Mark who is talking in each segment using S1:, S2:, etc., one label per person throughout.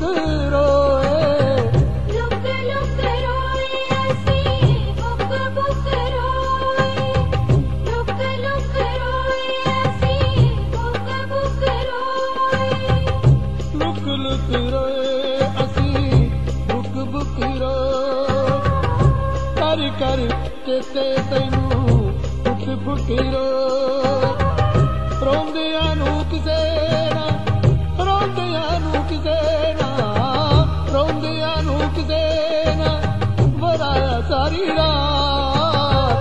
S1: रोए।
S2: लुक लुक रोए असी बुक बुक रोए। लुक लुक रोए असी बुक बुक रोए।
S1: लुक लुक रोए असी बुक बुक रोए। कर कर चेते तैनू फुक फुक रोए। रोंदियां नू किसे ना रोंदियां नू किसे ना रोंदियां नू किसे ना वराया सारी रात।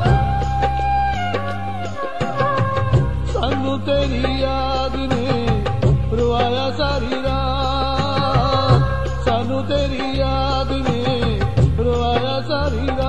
S1: सानू तेरी याद ने रुआया सारी रात। सानू तेरी याद ने रुआया सारी रात।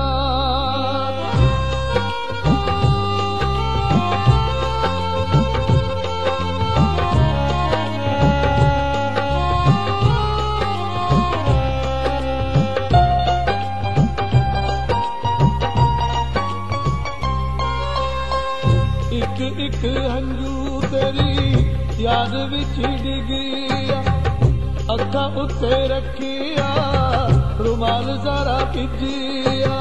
S1: एक एक हंजू तेरी याद विच डिगिया। अखा उत्ते रखिया रुमाल सारा भिजिया।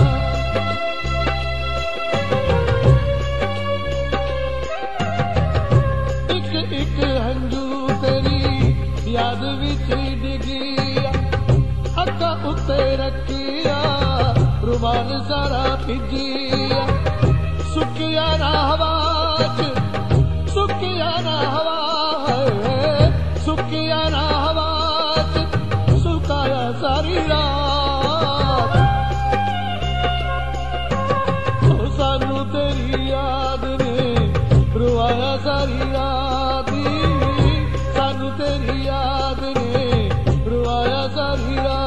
S1: एक एक हंजू तेरी याद विच डिगिया। अखा उत्ते रखिया रुमाल सारा भिजिया। सुकिया ना हवा च सुकिया ना हवा है। सुकिया ना हवा च सुकाया सारी रात। ओ सानू तेरी याद ने रुआया सारी रात। सानू तेरी याद ने रुआया सारी रात।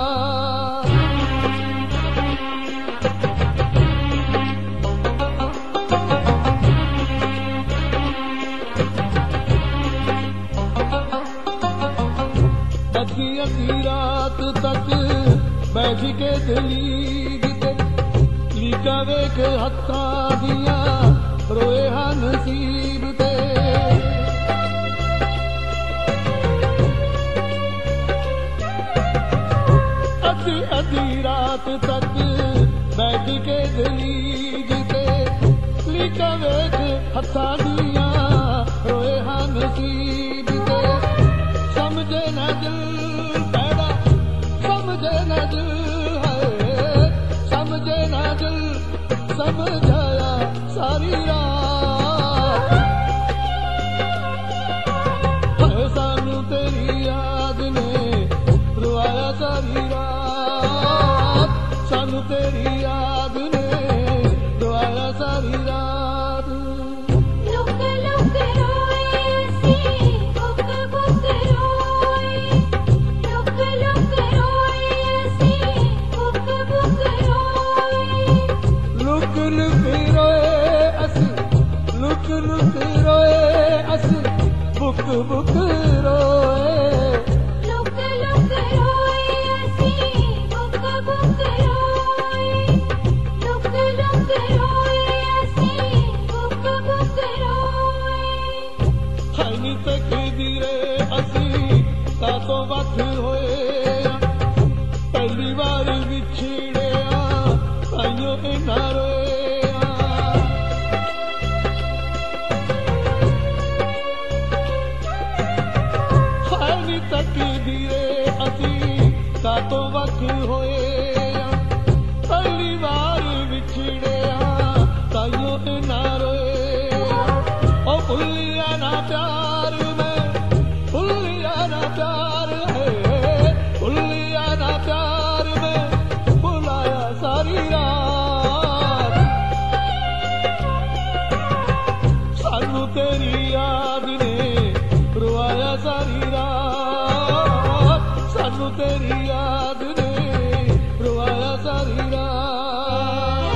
S1: अद्धी अद्धी रात तक बैठ के दलीग ते लीका वेख हत्थां दियां रोए हां नसीब ते। अद्धी अद्धी रात तक बैठ के दलीग ते लीका वेख हत्थां दियां रोए हां नसीब ते। समझे न दिल पैदा समझे न दिल है। समझे न दिल समझाया सारी रात। है सानू तेरी याद ने रुआया सारी रात। सानू तेरी याद ने रुआया सारी रात।
S2: लुक लुक रोए असी बुक बुक रोए। लुक लुक रोए असी बुक बुक रोए।
S1: लुक लुक रोए असी लुक लुक रोए असी बुक बुक रोए।
S2: लुक लुक रोए असी बुक बुक रोए। लुक लुक रोए असी बुक बुक रोए।
S1: है नी तकदीरे असी तातों वख होए। पहली बार विछड़िया ताइयों इन्ना रोया। है नी तकदीरे असी तातों वख होए। पहली बार विछड़िया ताइयों इन्ना रोया। ओ भुलिया ना प्यार में भुलिया ना प्यार है। भुलिया ना प्यार में बुलाया सारी रात। सानू तेरी याद ने रुआया सारी रात। सानू तेरी याद ने रुआया सारी रात।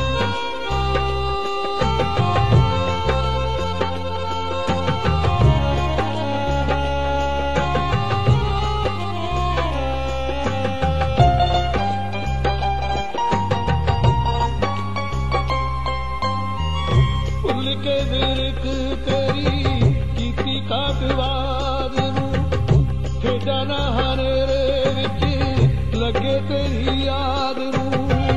S1: के विरक तेरी कीती काटवाद नूं खेडा ना ਹਨੇਰੇ ਵਿੱਚ ਲੱਗੇ ਤੇਰੀ ਯਾਦ ਨੂੰ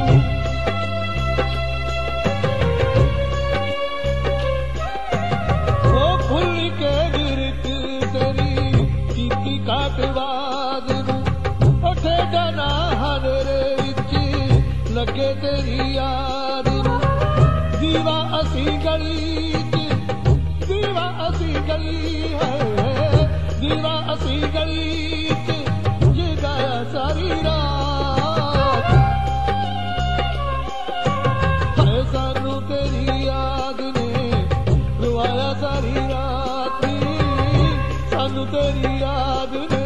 S1: ਉਹ ਭੁੱਲ ਕੇ ਗਿਰਕ ਤੇਰੀ ਕੀਤੀ ਕਾਟਵਾਦ ਨੂੰ ਉੱਠੇ ਜਾਣਾ ਹਨੇਰੇ ਵਿੱਚ ਲੱਗੇ ਤੇਰੀ ਯਾਦ ਨੂੰ ਦੀਵਾ ਅਸੀਂ ਗਲੀ ਚ ਦੀਵਾ ਅਸੀਂ ਗਲੀ ਹੈ ਦੀਵਾ ਅਸੀਂ ਗਲੀ ਚ ਜਗਾਇਆ ਸਾਰੀ ਰਾਤ ਹੈ ਸਾਨੂੰ ਤੇਰੀ ਯਾਦ ਨੇ ਰਵਾਇਆ ਸਾਰੀ ਰਾਤ ਸਾਨੂੰ ਤੇਰੀ ਯਾਦ ਨੇ